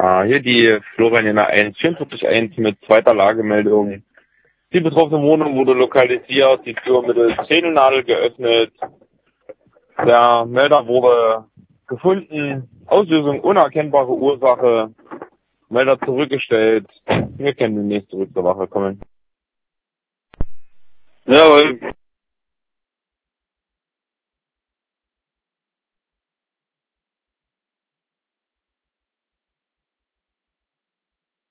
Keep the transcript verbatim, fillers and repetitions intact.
Ah, hier die Florianer eins, vierundvierzig eins mit zweiter Lagemeldung. Die betroffene Wohnung wurde lokalisiert, die Tür mittels Zähnenadel geöffnet. Der Melder wurde gefunden. Auslösung unerkennbare Ursache. Melder zurückgestellt. Wir können demnächst zurück zur Wache kommen. Jawohl.